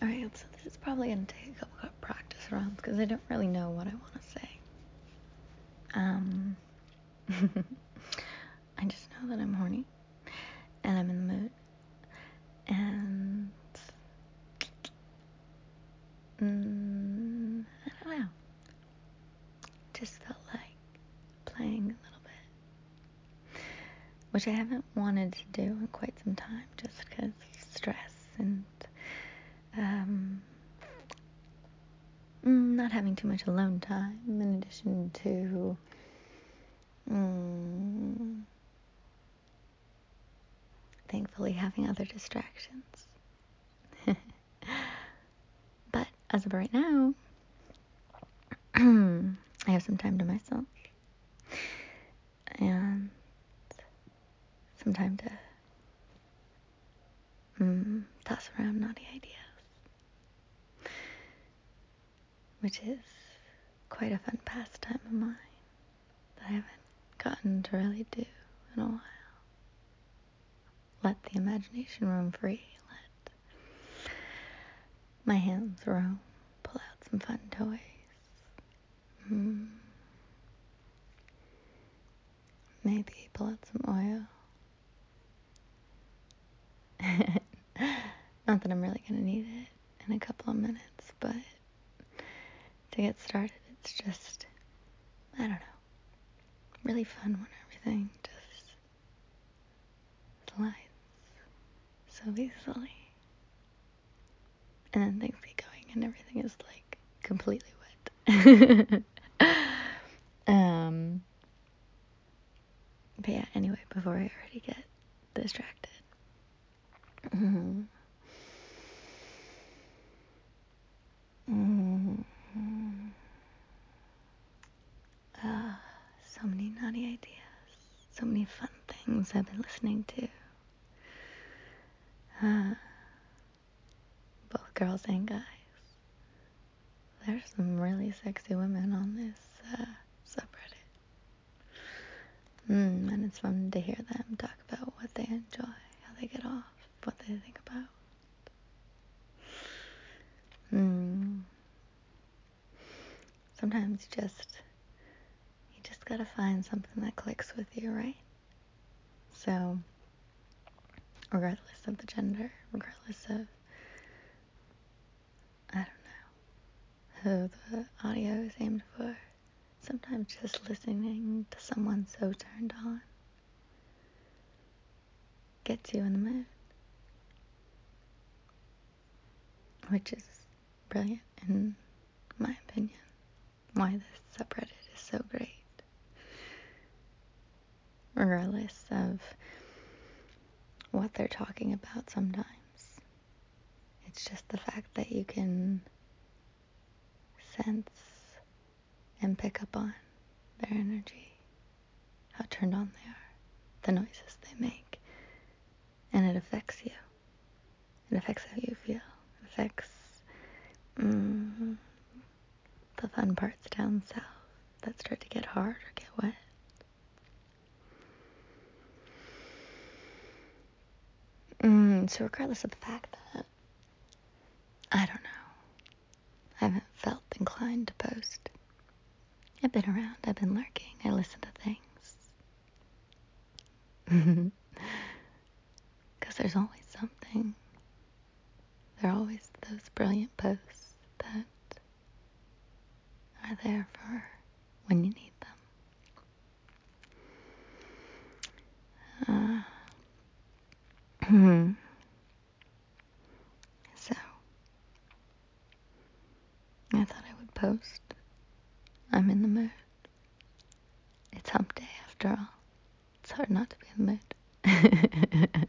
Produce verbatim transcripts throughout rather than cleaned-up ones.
Alright, so this is probably going to take a couple of practice runs because I don't really know what I want to say. Um, I just know that I'm horny and I'm in the mood. And mm, I don't know. Just felt like playing a little bit, which I haven't wanted to do in quite some time, just because stress and um, not having too much alone time, in addition to mm, thankfully having other distractions. But as of right now, I have some time to myself and some time to mm, toss around naughty ideas, which is quite a fun pastime of mine that I haven't gotten to really do in a while. Let the imagination roam free. Let my hands roam. Pull out some fun toys. Mm. Maybe pull out some oil. Not that I'm really going to need it in a couple of minutes, but to get started, it's just, I don't know, really fun when everything just slides so easily. And then things get going and everything is like completely wet. um, but yeah, anyway, before I already get distracted. Mm-hmm. Mm-hmm. Uh, so many naughty ideas. So many fun things I've been listening to. Uh, both girls and guys. There's some really sexy women on this uh, subreddit. Mm, and it's fun to hear them talk about what they enjoy, how they get off, what they think about. Mm. Sometimes you just, you just gotta find something that clicks with you, right? So, regardless of the gender, regardless of, I don't know, who the audio is aimed for, sometimes just listening to someone so turned on gets you in the mood. Which is brilliant in my opinion. Why this subreddit is so great. Regardless of what they're talking about sometimes. It's just the fact that you can sense and pick up on their energy, how turned on they are, the noises they make, and it affects you. It affects how you feel. It affects mm, the fun parts down south that start to get hard or get wet. Mm, so regardless of the fact that, I don't know, I haven't felt inclined to post. I've been around, I've been lurking, I listen to things. Because there's always something. There are always those brilliant posts that are there for when you need them. Uh, so, I thought I would post. I'm in the mood. It's hump day after all. It's hard not to be in the mood.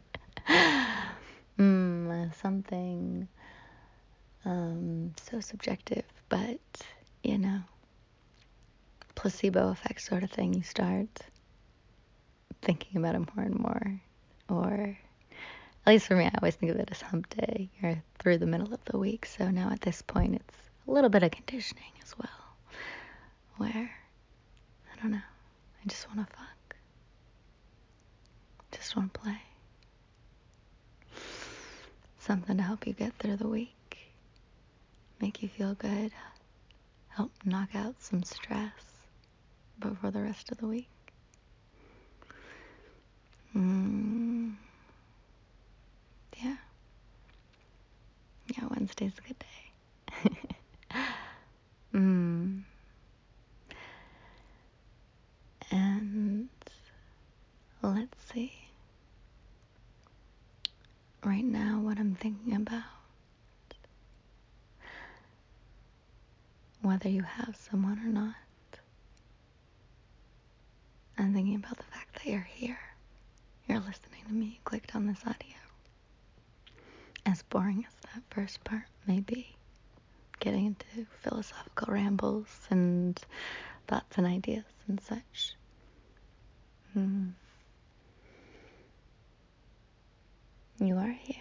mm, something um, so subjective, but, you know, placebo effect sort of thing. You start thinking about it more and more. Or, at least for me, I always think of it as hump day. You're through the middle of the week, so now at this point, it's a little bit of conditioning as well. Where, I don't know, I just want to fuck. Just want to play. Something to help you get through the week. make you feel good, help knock out some stress before the rest of the week. Mm, yeah. Yeah, Wednesday's a good day. mm. And let's see. Right now, what I'm thinking about, whether you have someone or not, I'm thinking about the fact that you're here. You're listening to me. You clicked on this audio. As boring as that first part may be, getting into philosophical rambles and thoughts and ideas and such. Hmm. You are here.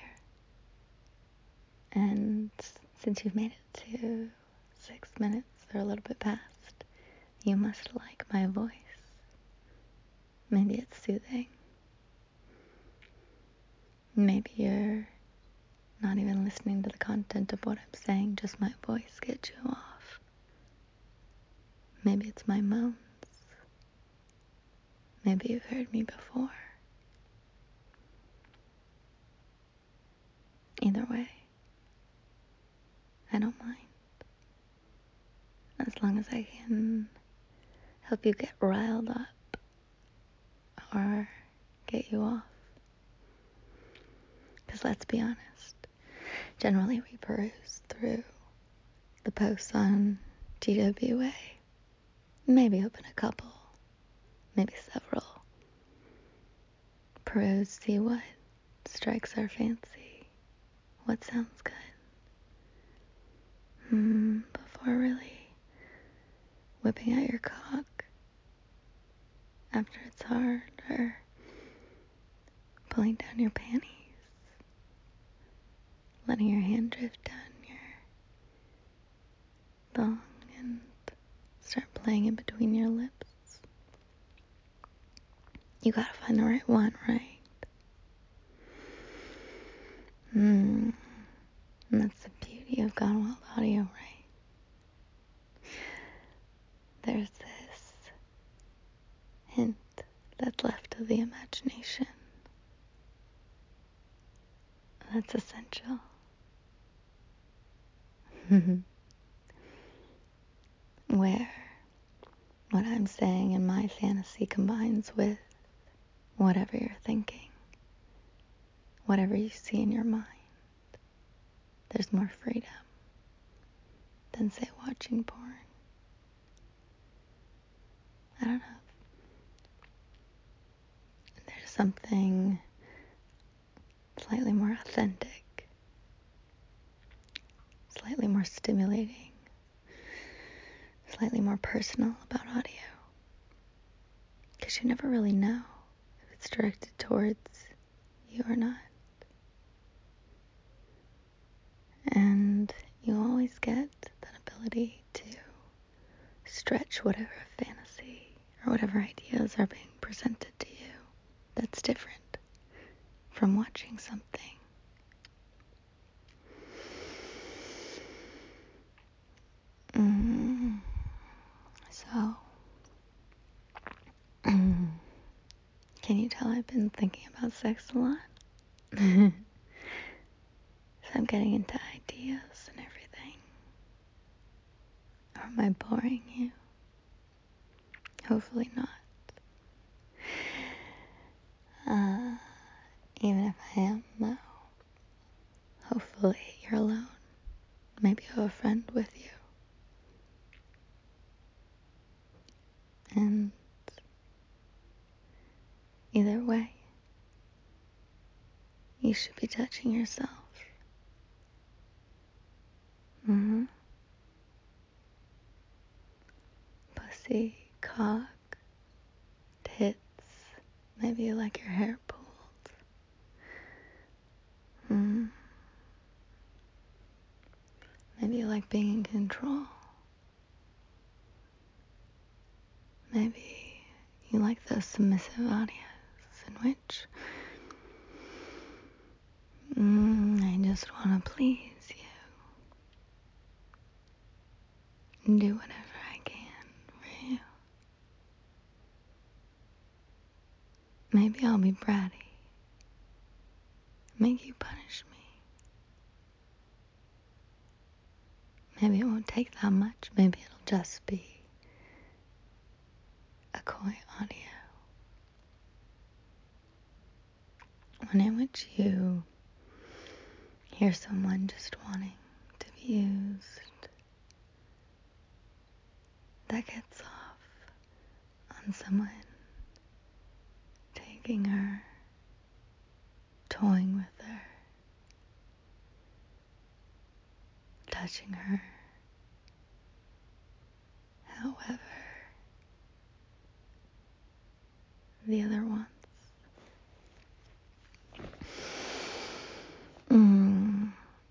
And since you've made it to six minutes or a little bit past, you must like my voice. Maybe it's soothing. Maybe you're not even listening to the content of what I'm saying, just my voice gets you off. Maybe it's my moans. Maybe you've heard me before. Either way, I don't mind. As long as I can help you get riled up or get you off. Because let's be honest, generally we peruse through the posts on T W A. Maybe open a couple, maybe several. Peruse, see what strikes our fancy, what sounds good. Hmm, before really whipping out your cock after it's hard, or pulling down your panties, letting your hand drift down your thong and start playing in between your lips. You gotta find the right one, right? Hmm. And that's the beauty of Gone Wild Audio, right? There's this hint that's left to the imagination that's essential. Where what I'm saying in my fantasy combines with whatever you're thinking, whatever you see in your mind. There's more freedom than, say, watching porn. I don't know. There's something slightly more authentic, slightly more stimulating, slightly more personal about audio. Because you never really know if it's directed towards you or not. And you always get that ability to stretch whatever fantasy or whatever ideas are being presented to you that's different from watching something. Mm. So, can you tell I've been thinking about sex a lot? So I'm getting into ideas and everything. Or am I boring you? Hopefully not. Uh, even if I am, though, hopefully you're alone. Maybe you have a friend with you. And either way, you should be touching yourself. Mm-hmm. Pussy, cock, tits. Maybe you like your hair pulled. Mm. Maybe you like being in control. Maybe you like those submissive audios in which mm, I just want to please you. and do whatever I can for you. Maybe I'll be bratty, make you punish me. Maybe it won't take that much. Maybe it'll just be a coy audio, one in which you hear someone just wanting to be used, that gets off on someone taking her, toying with her, touching her. However, the other wants. Mm.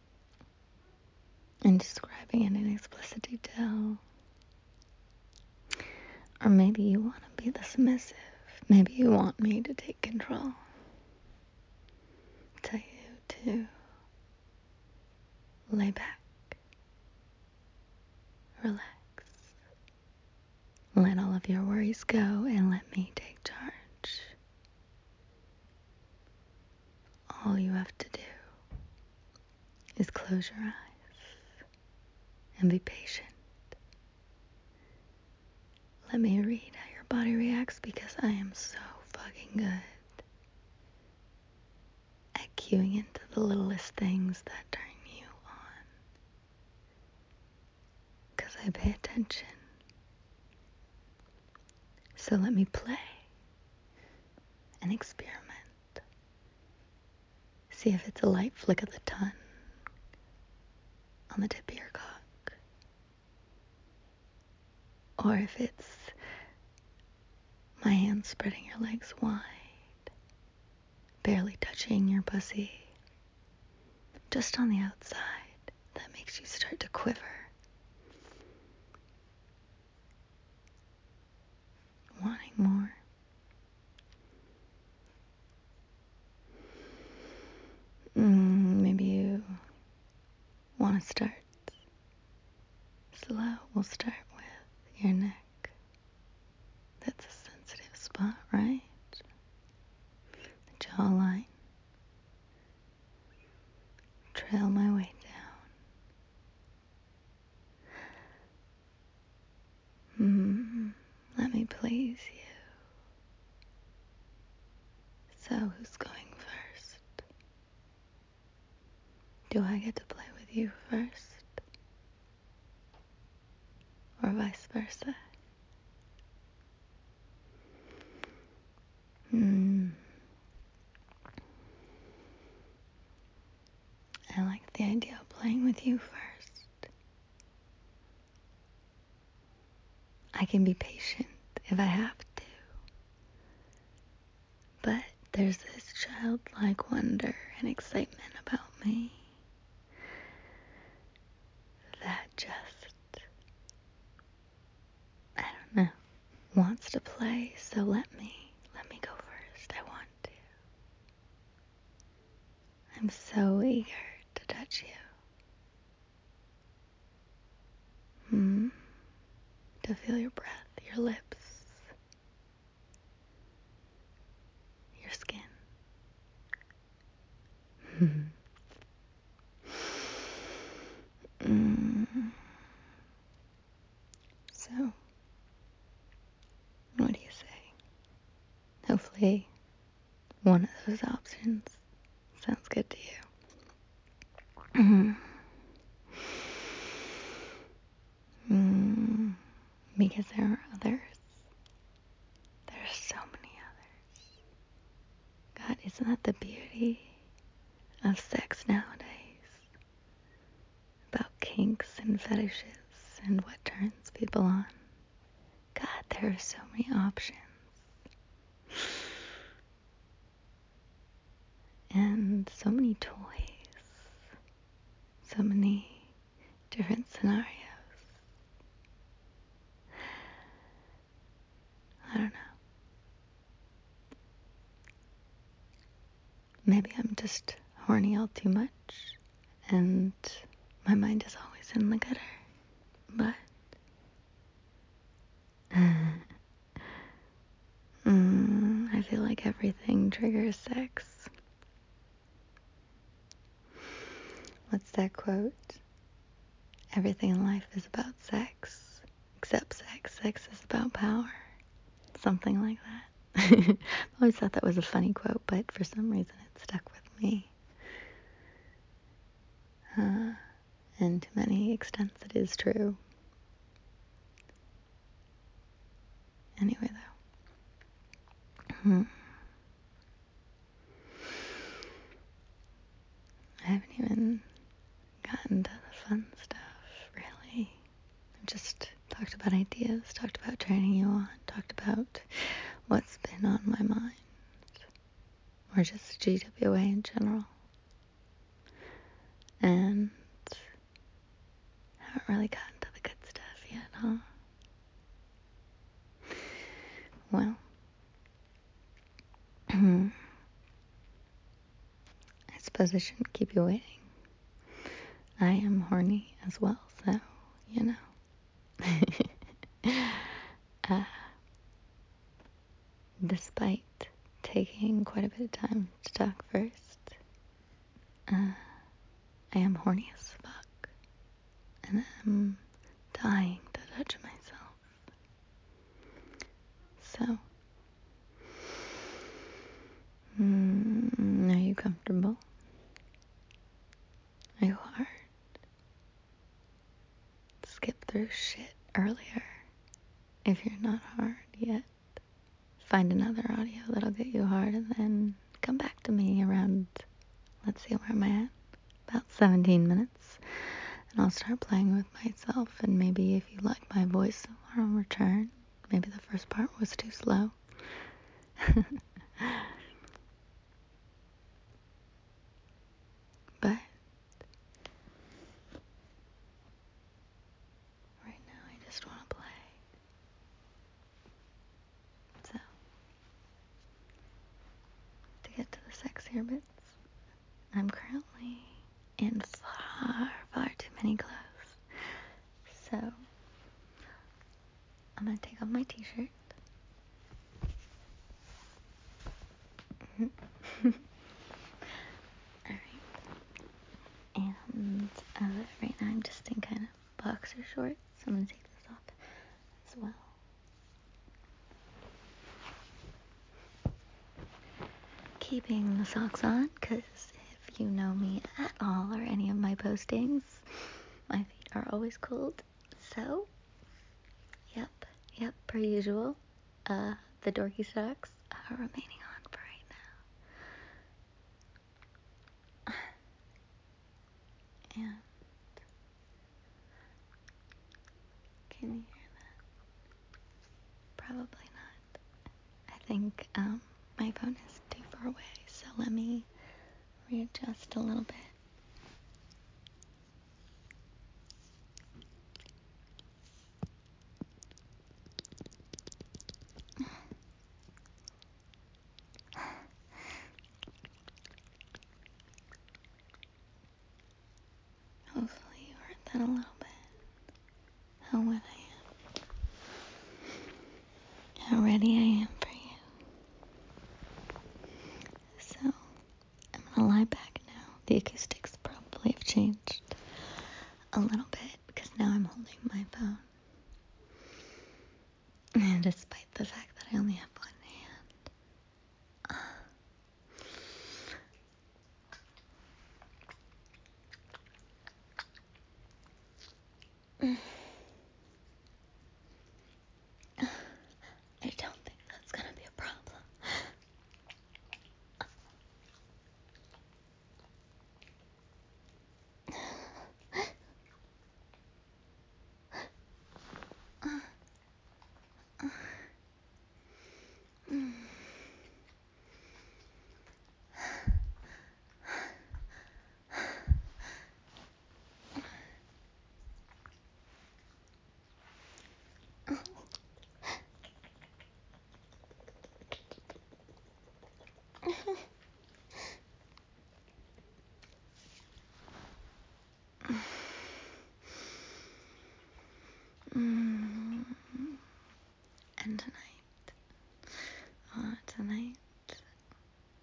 And describing it in explicit detail. Or maybe you want to be the submissive. Maybe you want me to take control. Tell you to lay back, relax, let all of your worries go, and let me take charge. All you have to do is close your eyes and be patient. Let me read how your body reacts, because I am so fucking good at cueing into the littlest things that turn you on. Because I pay attention. So let me play and experiment. See if it's a light flick of the tongue on the tip of your cock, or if it's my hand spreading your legs wide, barely touching your pussy, just on the outside, that makes you start to quiver. Wanting more. Mm, maybe you want to start slow. We'll start with your neck. That's a sensitive spot, right? The jawline. Trail my way down. Mm, let me please you. So, who's going first? Do I get to play with you first? Or vice versa? Hmm. I like the idea of playing with you first. I can be patient if I have to. But there's this childlike wonder and excitement about me that just, I don't know, wants to play. So let me, let me go first. I want to. I'm so eager to touch you. Hmm. To feel your breath, your lips, your skin. mm. So, what do you say? Hopefully, one of those options sounds good to you. Mm. Mm. Because there are others. There are so many others. God, isn't that the beauty of sex nowadays? About kinks and fetishes and what turns people on. God, there are so many options. And so many toys. So many different scenarios. I don't know. Maybe I'm just horny all too much, and my mind is always in the gutter. But triggers sex. What's that quote? Everything in life is about sex, except sex. Sex is about power. Something like that. I always thought that was a funny quote, but for some reason it stuck with me. Uh, and to many extents it is true. Anyway, though. Hmm. I haven't even gotten to the fun stuff, really. I've just talked about ideas, talked about training you on, talked about what's been on my mind, or just G W A in general. And I haven't really gotten to the good stuff yet, huh? Well, I suppose I shouldn't keep you waiting. I am horny as well, so, you know. uh, despite taking quite a bit of time to talk first, uh, I am horny as fuck, and I'm dying to touch myself. So, mm, are you comfortable? Are you hard? Skip through shit earlier if you're not hard yet. Find another audio that'll get you hard, and then come back to me around, let's see, where am I at? About seventeen minutes. And I'll start playing with myself, and maybe if you like my voice, I'll return. Maybe the first part was too slow. But right now I just want to play. So, to get to the sexier bits, I'm currently in far, far too many clothes. So, I'm going to take off my t-shirt. Alright. And uh, right now I'm just in kind of boxer shorts. I'm going to take this off as well. Keeping the socks on, because if you know me at all or any of my postings, my feet are always cold. So, yep, yep, per usual, uh, the dorky socks are remaining on for right now. And can you hear that? Probably not. I think um, my phone is too far away, so let me readjust a little bit. Hopefully you heard that a little bit. How wet I am. How ready I am for you. So, I'm gonna lie back now. The acoustics probably have changed a little bit because now I'm holding my phone. And despite the fact that I only have one hand. I don't think that's gonna be a problem. And tonight, oh, tonight,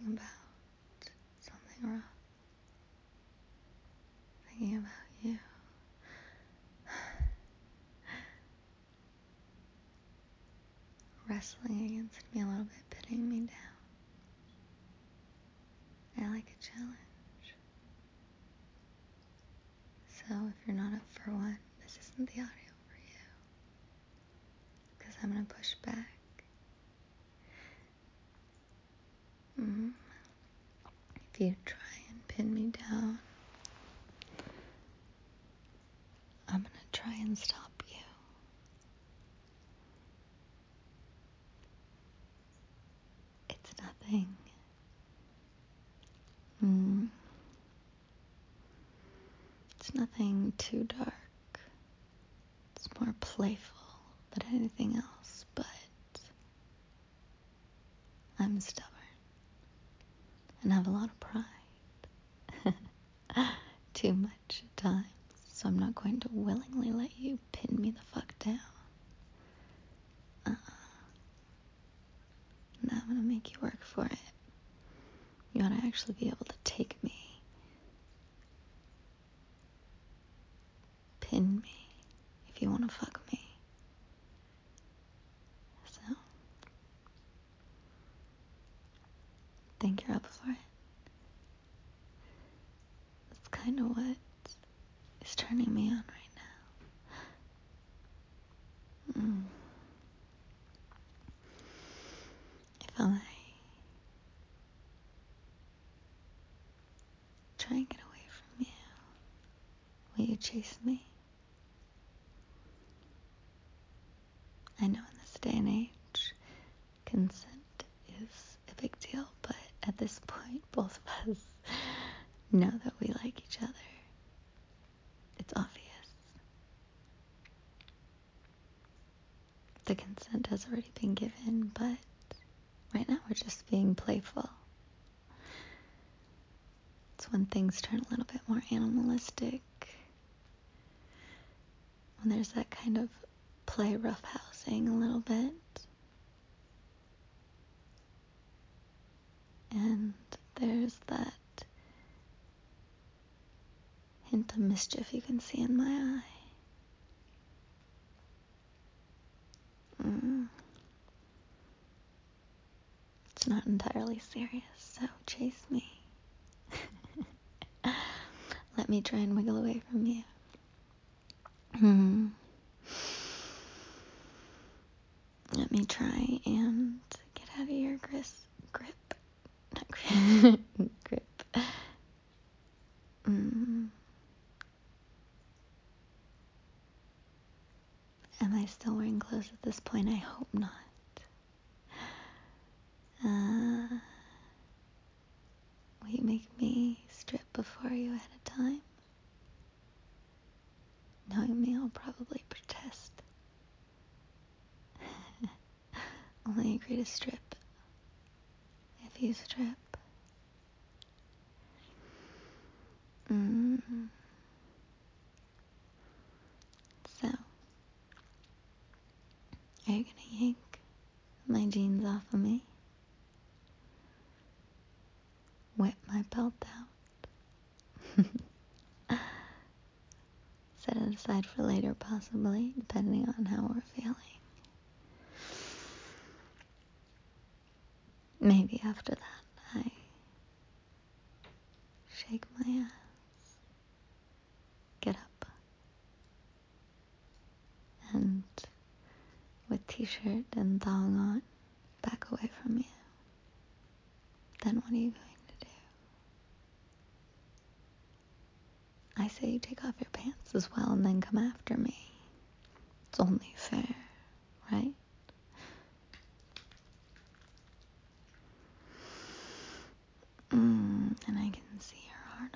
thinking about something rough. Thinking about you. Wrestling against me a little bit, pinning me down. I like a challenge. So if you're not up for one, this isn't the audio for you. Because I'm going to push back. Mm. If you try and pin me down, I'm going to try and stop you. It's nothing. Mm. It's nothing too dark. It's more playful than anything else, but I'm stubborn and have a lot of pride. Too much at times, so I'm not going to willingly let you pin me the fuck down. Uh-uh. Now I'm gonna make you work for it. You ought to actually be able to take me, pin me, if you want to fuck me. So, think you're up for it? That's kind of what is turning me on right now. Mm. If I try and get away from you, will you chase me? I know in this day and age, consent is a big deal, but at this point, both of us know that we like each other. It's obvious. The consent has already been given, but right now we're just being playful. It's when things turn a little bit more animalistic, when there's that kind of play roughhousing a little bit, and there's that hint of mischief you can see in my eye. Mm. It's not entirely serious, so chase me. Let me try and wiggle away from you. Mm. Let me try and get out of your gris, grip. Not grip. grip. Mm. Am I still wearing clothes at this point? I hope not. Uh, will you make me strip before you ahead of time? Knowing me, I'll probably protest. Only agree to strip if you strip. Mm. So, are you gonna yank my jeans off of me? Whip my belt out? Set it aside for later, possibly, depending on how we're feeling. Maybe after that, I shake my ass, get up, and with t-shirt and thong on, back away from you. Then what are you going to do? I say you take off your pants as well and then come after me. It's only fair, right? Mm, and I can see your heart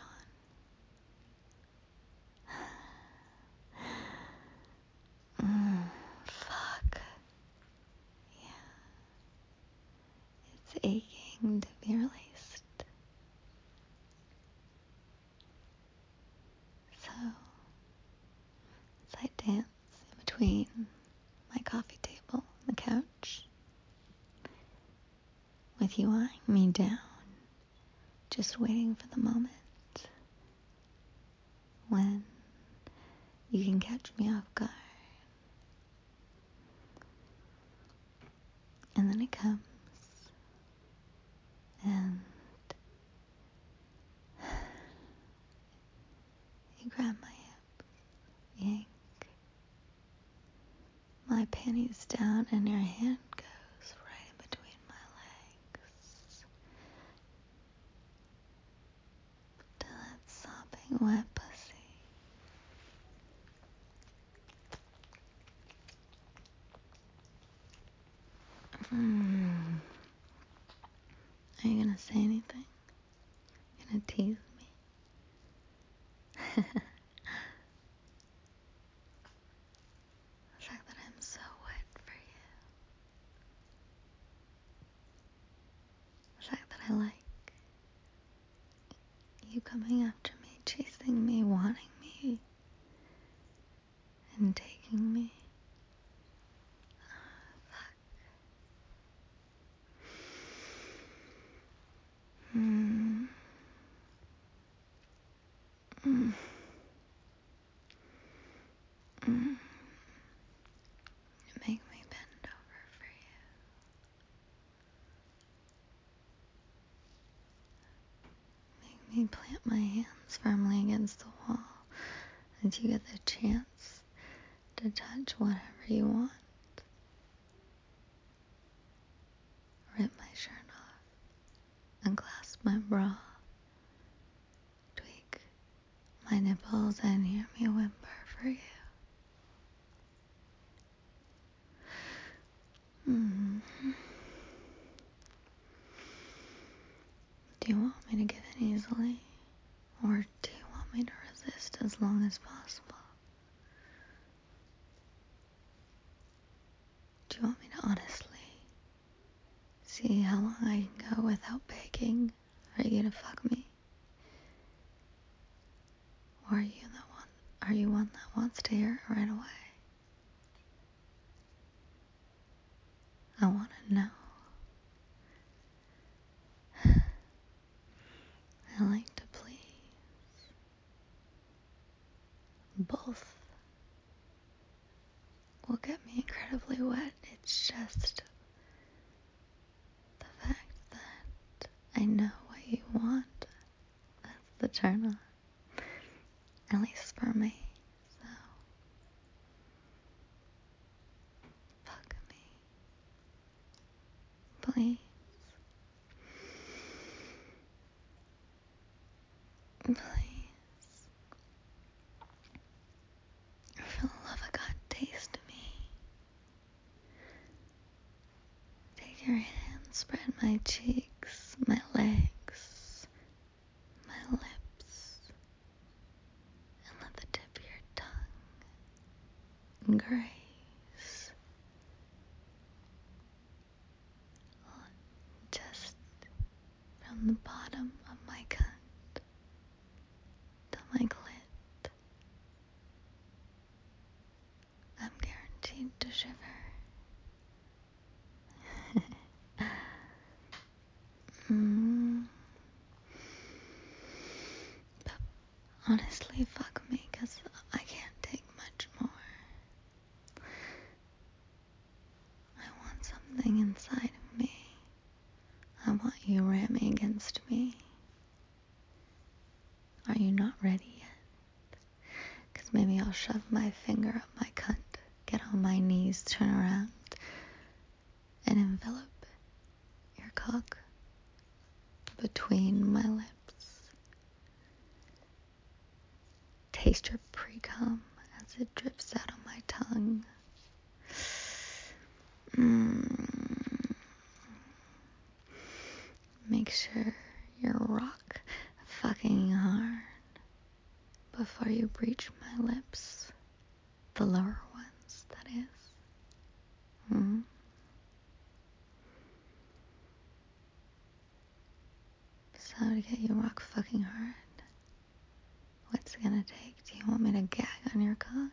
on. Mm, fuck. Yeah. It's aching to be released. So, as I dance in between my coffee table and the couch, with you eyeing me down, just waiting for the moment when you can catch me off guard. And then it comes, and you grab my hip, yank my panties down, and your hand goes right in between my legs to that sopping wet pussy. Mm. Are you gonna say anything? You gonna tease me? The fact that I'm so wet for you. The fact that I like you coming after me, chasing me, wanting me, and taking me. Mm. Mm. Mm. You make me bend over for you. Make me plant my hands firmly against the wall until you get the chance to touch whatever you want. Rip my shirt off, unclasp my bra, tweak my nipples, and hear me whimper for you. Mm-hmm. Do you want me to give in easily, or do you want me to resist as long as possible? Do you want me to honestly see how long I can go without begging for you to fuck me? Or are you the one, are you one that wants to hear it right away? I want to know. I like to please. Both will get me incredibly wet. It's just the fact that I know what you want. That's the turn on. At least for me. So, fuck me. Please. Please. For the love of God, taste me. Take your hand, spread my cheeks, my legs, my lips, and let the tip of your tongue graze just from the bottom of my cunt to my clit. I'm guaranteed to shiver. mm. But honestly, fuck me, because I can't take much more. I want something inside of me. I want you ramming against me. Are you not ready yet? Because maybe I'll shove my finger up my cunt, get on my knees, turn around, and envelop your cock between my lips. Taste your pre-cum as it drips out of my tongue. Mm. Make sure you're rock fucking hard before you breach my lips. The lower ones, that is. Mm. So to get you rock fucking hard, what's it gonna take? Do you want me to gag on your cock?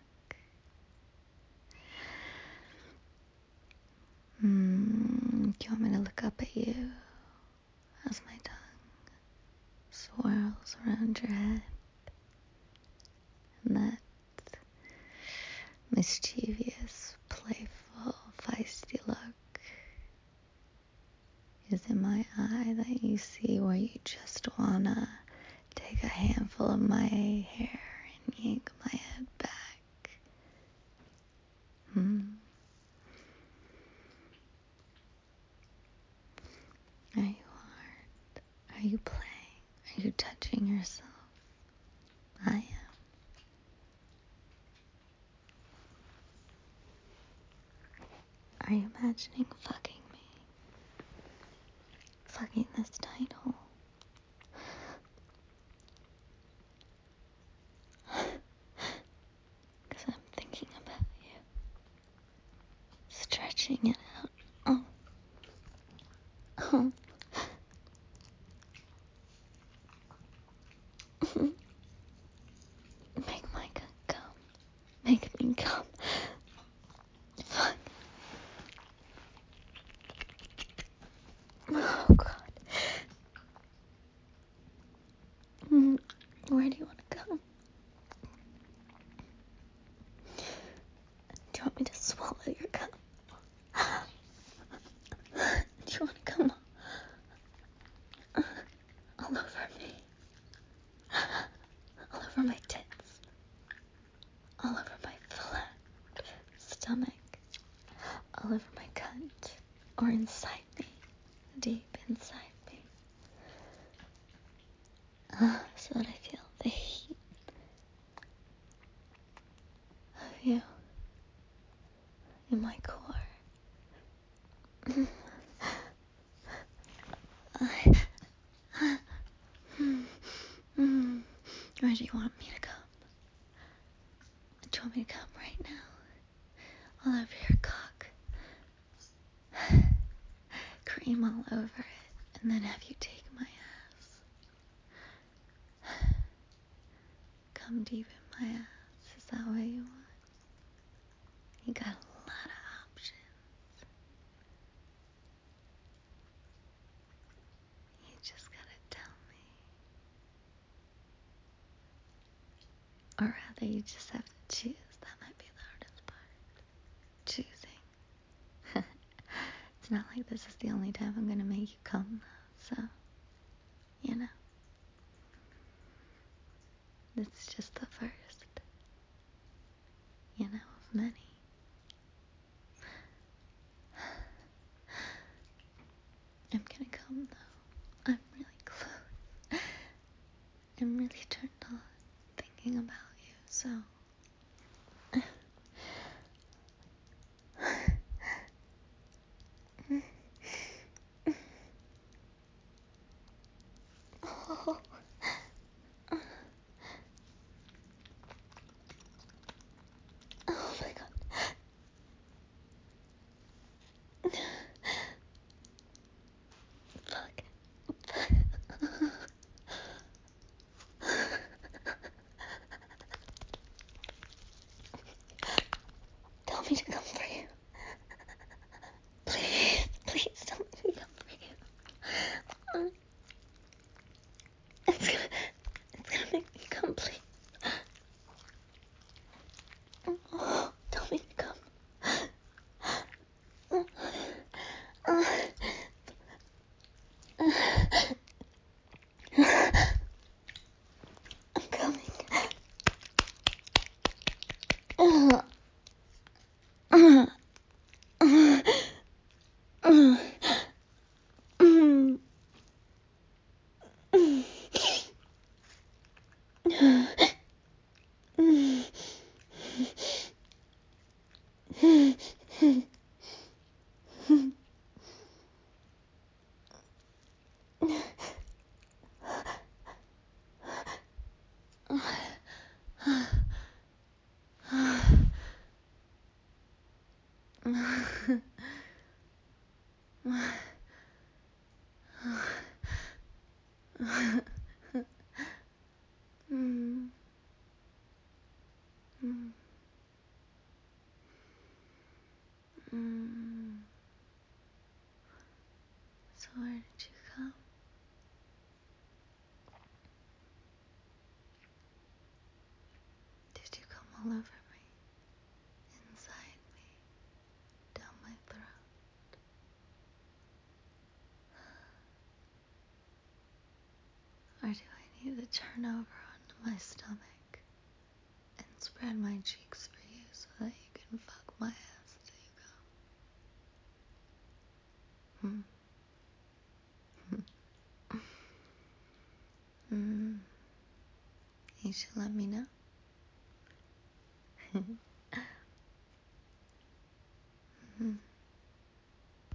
Mm. Do you want me to look up at you as my tongue curls around your head, and that mischievous, playful, feisty look is in my eye that you see, where you just wanna take a handful of my hair and yank my head back. Hmm. Are you hard? Are you playing? Are you touching yourself? I am. Are you imagining fucking me? Fucking this tight hole? Because I'm thinking about you. Stretching it out. Oh. Oh. Make my gut come. Make me come. Fuck. Oh, God. Mm, Where do you want to go? Do you want me to swallow your cum? Do you want to come all over me? All over my tits? All over my flat stomach? All over my cunt? Or inside me? Deep inside me? Uh, so that I feel the heat of you in my core. Where do you want me to come? Do you want me to come right now? All over your cock. Cream all over it. And then have you take my ass. Come deep in my ass. Is that what you want? You got a lot of options. You just gotta tell me. Or rather, you just have to choose. That might be the hardest part. Choosing. It's not like this is the only time I'm gonna make you come, though. So, you know. This is just the first, you know, of many. I'm gonna come, though. I'm really close. I'm really turned on thinking about you, so. Oh. Oh my God. Fuck. Tell me to come for you. Please, please tell me to come for you. It's gonna, it's gonna make me come, please. Oh, tell me to come. I'm coming. Mm. Mm. Mm. So where did you come? all over me, inside me, down my throat. Or do I need to turn over onto my stomach and spread my cheeks for you so that you can fuck my ass till you go? Hmm. Hmm. You should let me know. Hmm.